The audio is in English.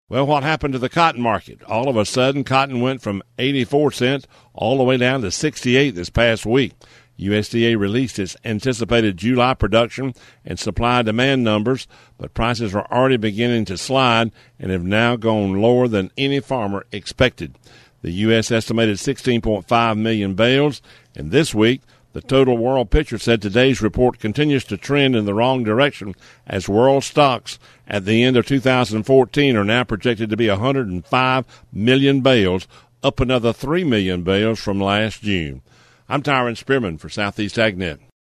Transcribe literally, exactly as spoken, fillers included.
Well, what happened to the cotton market? All of a sudden, cotton went from eighty-four cents all the way down to sixty-eight this past week. U S D A released its anticipated July production and supply-demand numbers, but prices are already beginning to slide and have now gone lower than any farmer expected. The U S estimated sixteen point five million bales, and this week, the Total World Picture said today's report continues to trend in the wrong direction as world stocks at the end of two thousand fourteen are now projected to be one hundred five million bales, up another three million bales from last June. I'm Tyron Spearman for Southeast AgNet.